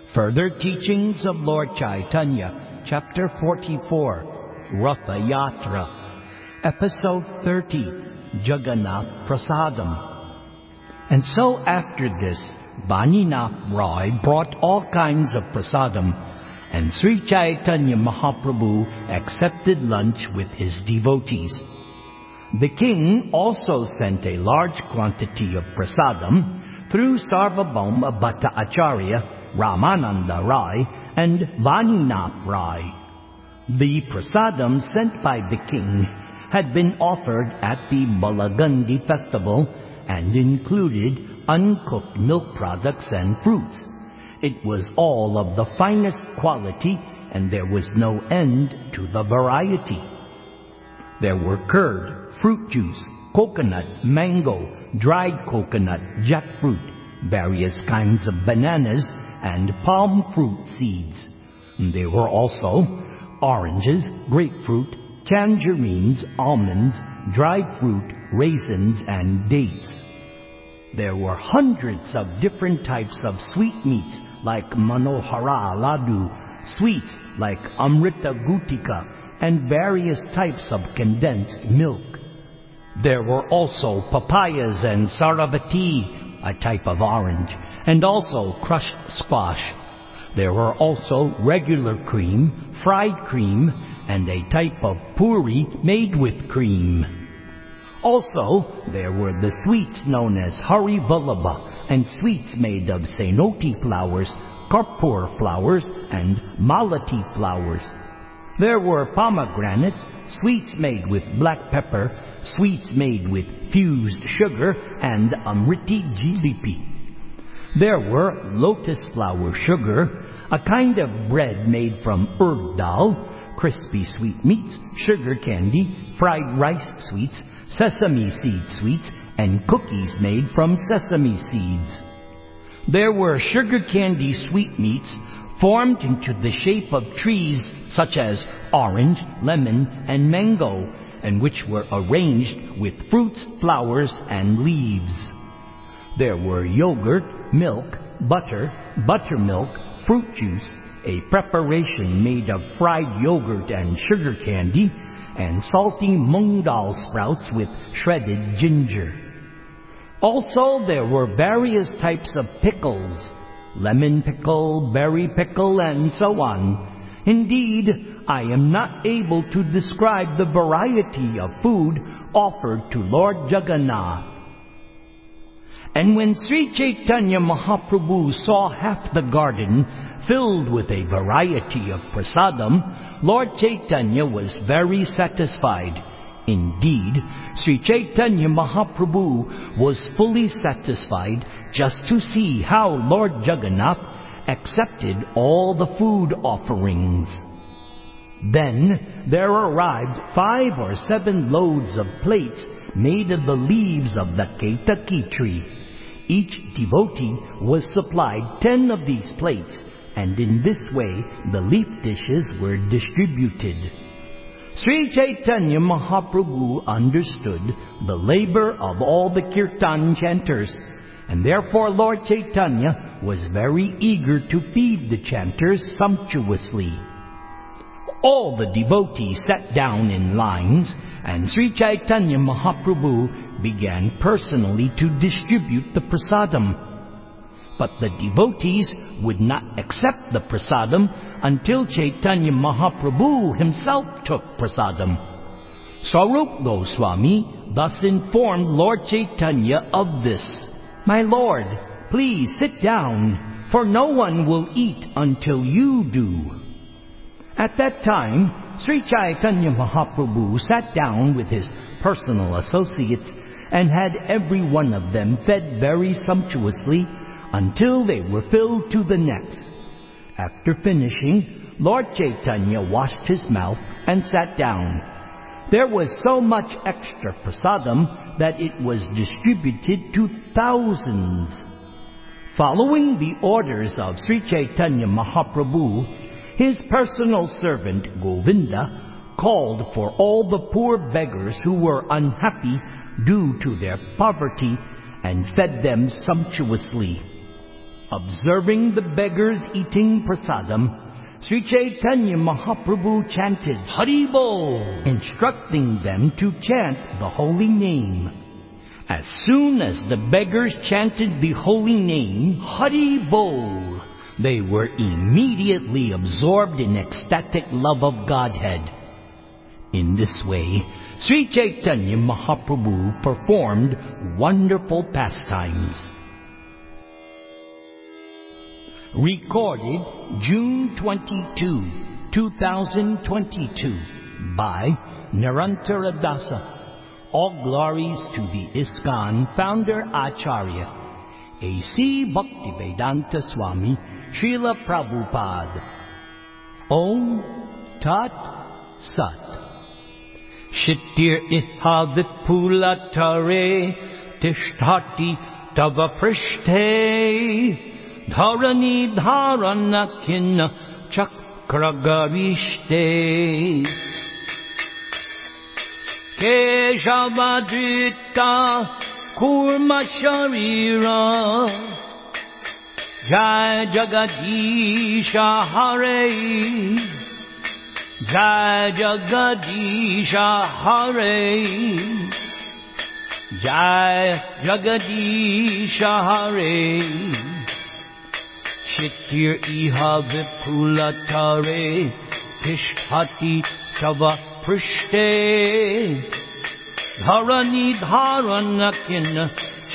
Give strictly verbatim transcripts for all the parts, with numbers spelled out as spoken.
Further Teachings of Lord Chaitanya, Chapter forty-four, Ratha Yatra, Episode thirty, Jagannath Prasadam. And so after this, Baninath Roy brought all kinds of prasadam, and Sri Chaitanya Mahaprabhu accepted lunch with his devotees. The king also sent a large quantity of prasadam through Sarvabhauma Bhatta Acharya, Ramananda Rai, and Baninath Rai. The prasadam sent by the king had been offered at the Balagandi festival and included uncooked milk products and fruits. It was all of the finest quality, and there was no end to the variety. There were curd, fruit juice, coconut, mango, dried coconut, jackfruit, various kinds of bananas, and palm fruit seeds. There were also oranges, grapefruit, tangerines, almonds, dried fruit, raisins, and dates. There were hundreds of different types of sweetmeats like Manohara Ladu, sweets like Amrita Gutika, and various types of condensed milk. There were also papayas and saravati, a type of orange, and also crushed squash. There were also regular cream, fried cream, and a type of puri made with cream. Also, there were the sweets known as Hari Vallabha and sweets made of senoti flowers, karpur flowers, and malati flowers. There were pomegranates, sweets made with black pepper, sweets made with fused sugar, and amriti jilipi. There were lotus flower sugar, a kind of bread made from urd dal, crispy sweetmeats, sugar candy, fried rice sweets, sesame seed sweets, and cookies made from sesame seeds. There were sugar candy sweetmeats formed into the shape of trees such as orange, lemon, and mango, and which were arranged with fruits, flowers, and leaves. There were yogurt, milk, butter, buttermilk, fruit juice, a preparation made of fried yogurt and sugar candy, and salty mung dal sprouts with shredded ginger. Also, there were various types of pickles, lemon pickle, berry pickle, and so on. Indeed, I am not able to describe the variety of food offered to Lord Jagannath. And when Sri Chaitanya Mahaprabhu saw half the garden filled with a variety of prasadam, Lord Chaitanya was very satisfied. Indeed, Sri Chaitanya Mahaprabhu was fully satisfied just to see how Lord Jagannath accepted all the food offerings. Then there arrived five or seven loads of plates made of the leaves of the Ketaki tree. Each devotee was supplied ten of these plates, and in this way the leaf dishes were distributed. Sri Chaitanya Mahaprabhu understood the labor of all the kirtan chanters, and therefore Lord Chaitanya was very eager to feed the chanters sumptuously. All the devotees sat down in lines, and Sri Chaitanya Mahaprabhu began personally to distribute the prasadam. But the devotees would not accept the prasadam until Chaitanya Mahaprabhu himself took prasadam. Swarup Goswami thus informed Lord Chaitanya of this. "My Lord, please sit down, for no one will eat until you do." At that time, Sri Chaitanya Mahaprabhu sat down with his personal associates and had every one of them fed very sumptuously until they were filled to the necks. After finishing, Lord Chaitanya washed his mouth and sat down. There was so much extra prasadam that it was distributed to thousands. Following the orders of Sri Chaitanya Mahaprabhu, his personal servant Govinda called for all the poor beggars who were unhappy due to their poverty and fed them sumptuously. Observing the beggars eating prasadam, Sri Chaitanya Mahaprabhu chanted, Haribol, instructing them to chant the holy name. As soon as the beggars chanted the holy name, Haribol, they were immediately absorbed in ecstatic love of Godhead. In this way, Sri Chaitanya Mahaprabhu performed wonderful pastimes. Recorded June twenty-second, two thousand twenty-two by Nirantara Dasa. All glories to the ISKCON founder Acharya, A C Bhaktivedanta Swami Srila Prabhupada. Om Tat Sat. Shittir iha vipulatare tishtati tava prishte dharani dharanakin chakragarishte Keshavadrita kurma sharira Jai Jagadisha Hare Jai Jagadisha Hare Jai Jagadisha Hare Shittir iha vipulatare Tishtati Tava Prishte Dharani Dharanakin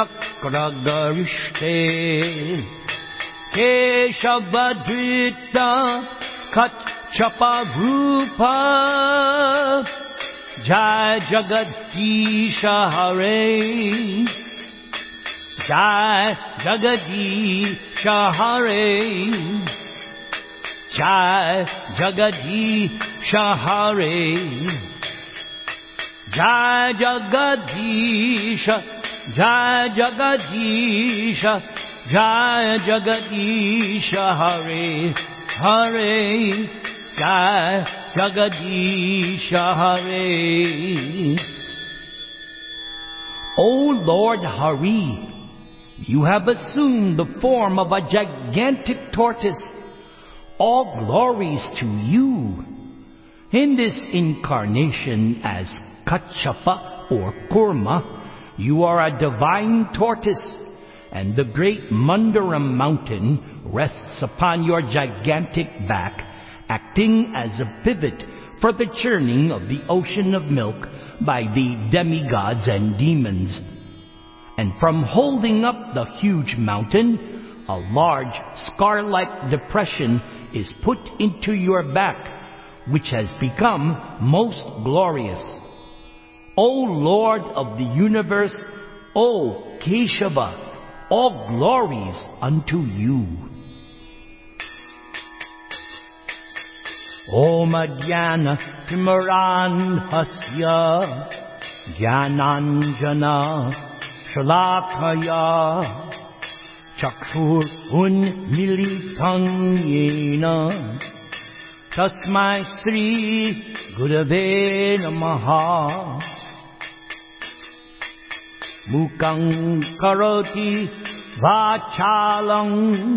Chakragarishte Keshavadrita Katchaparupa Jai Jagadisha Hare Jai Jagadisha Hare Jai Jagadisha Hare Jai Jagadisha Jai Jagadisha Jai Jagadisha Hare Hare Jai Jagadisha Hare. O Lord Hari, you have assumed the form of a gigantic tortoise. All glories to you. In this incarnation as Kachapa or Kurma, you are a divine tortoise, and the great Mandaram mountain rests upon your gigantic back, acting as a pivot for the churning of the ocean of milk by the demigods and demons. And from holding up the huge mountain, a large scar-like depression is put into your back, which has become most glorious. O Lord of the universe, O Keshava, all glories unto you. Om Adhyana Timarandhasya Jnananjana Shalakaya Chakshur Unmilitam Yena Tasmai Sri Gurave Namaha Mukang Karoti Vachalang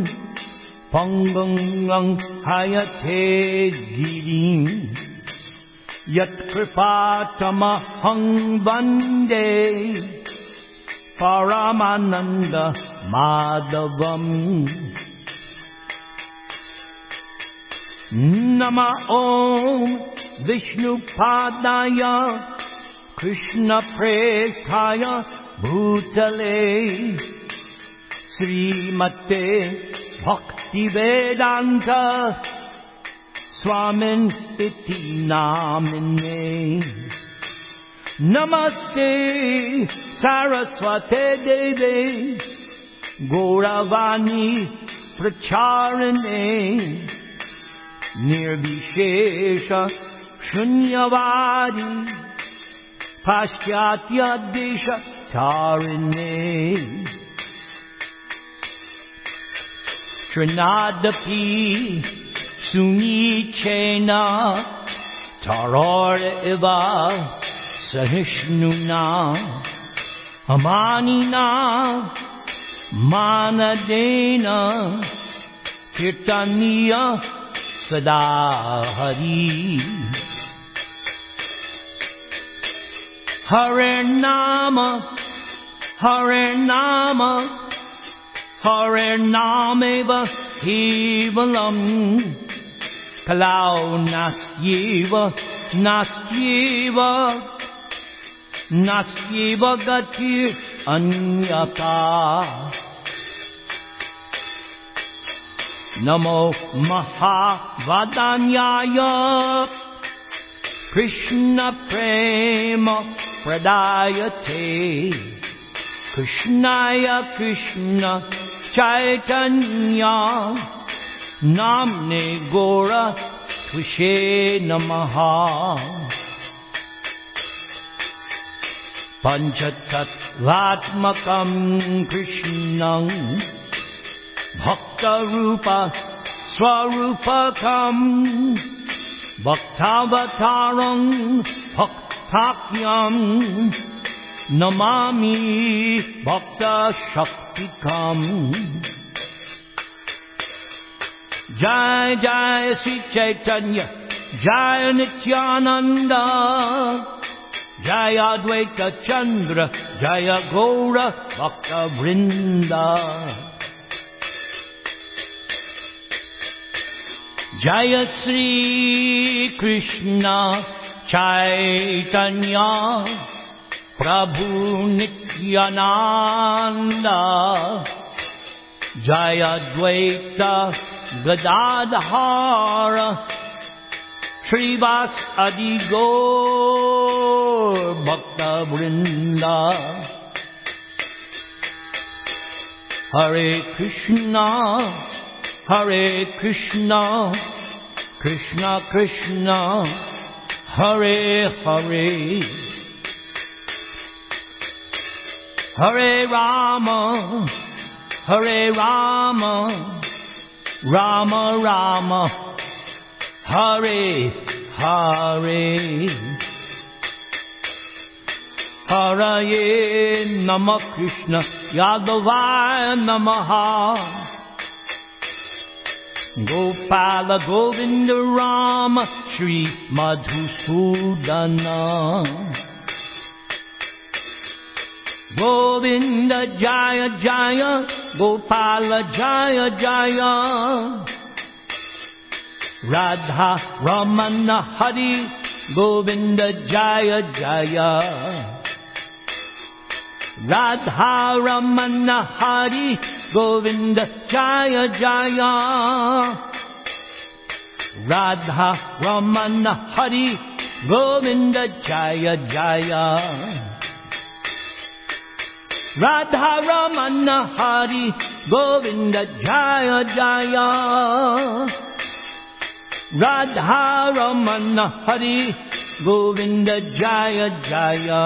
Pangang Hayate Girim Yat Kripatamahang Vande Paramananda Madhavam Nama Om Vishnu Padaya Krishna Prestaya Bhutale Srimate Bhaktivedanta Swamin Iti Namine Namaste Saraswate Deve Gauravani Pracharane Nirvishesha Shunyavadi Paschatya Desha Tarine Trinadapi Sunichena Taror Eva Sahishnuna Amanina Manadena Kirtaniya Sadahari Hare Nama Hare Nama Hare Nameva Kevalam Kalau Nastyeva Nastyeva Nastyeva Gati Anyata Namo Mahavadanyaya Krishna Prema Pradayate Krishnaya Krishna Chaitanya Namne Gora Tvishe Namaha Panchatattvatmakam Krishnam Bhakta Rupa Swarupakam Bhaktavatarang Bhaktakyam Namami Bhakta Shaktikam Jai Jai Sri Chaitanya Jai Nityananda Jaya Advaita Chandra Jaya Gaura Bhakta Vrinda Jaya Sri Krishna Chaitanya Prabhu Nityananda Jaya Advaita Gadadhara Shrivas Adi Gaur Bhakta Vrinda Hare Krishna Hare Krishna Krishna Krishna Hare Hare Hare Rama Hare Rama Rama Rama Hare Hare Hare Namah Krishna Yadavaya Namaha Gopala Govinda Rama Shri Madhusudana Govinda Jaya Jaya Gopala Jaya Jaya Radha Ramana Hari Govinda Jaya Jaya Radha Ramana Hari Govinda Jaya Jaya Radha Ramana Hari Govinda Jaya Jaya Radha Ramana Hari Govinda Jaya Jaya Radha Ramana Hari Govinda Jaya Jaya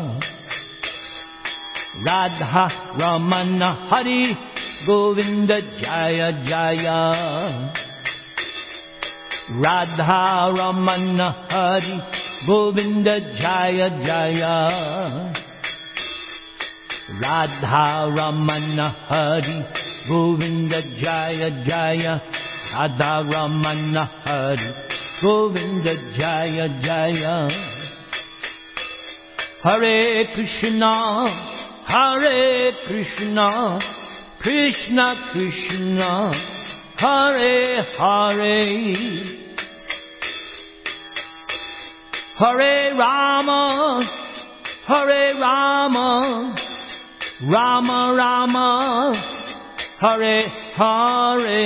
Radha Ramana Hari Govinda Jaya Jaya Radha Ramana Hari Govinda Jaya Jaya Radha Ramana Hari Govinda Jaya Jaya Radha Ramana Hari Govinda Jaya Jaya Hare Krishna Hare Krishna Krishna Krishna Hare Hare Hare Rama Hare Rama Rama Rama Hare Hare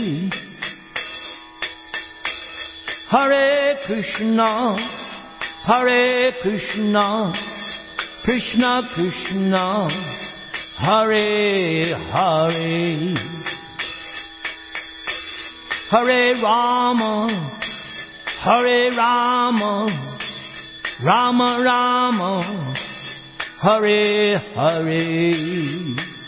Hare Krishna Hare Krishna Krishna Krishna Hare Hare Hare Rama Hare Rama Rama Rama Hare Hare